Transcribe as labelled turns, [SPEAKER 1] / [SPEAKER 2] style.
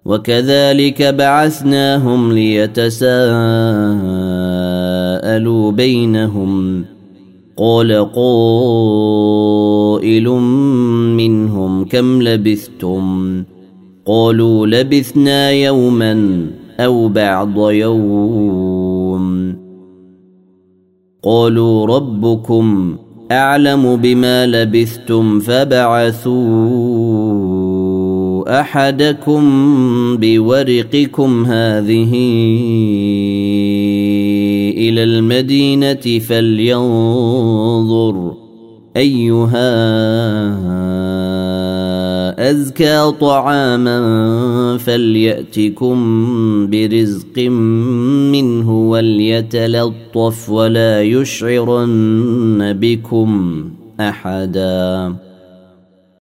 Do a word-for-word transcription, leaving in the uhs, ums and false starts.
[SPEAKER 1] وكذلك بعثناهم ليتساءلوا بينهم قال قائل منهم كم لبثتم قالوا لبثنا يوما أو بعض يوم قالوا ربكم أعلم بما لبثتم فبعثوا أحدكم بورقكم هذه إلى المدينة فلينظر أيها أزكى طعاما فليأتكم برزق منه وليتلطف ولا يشعرن بكم أحدا.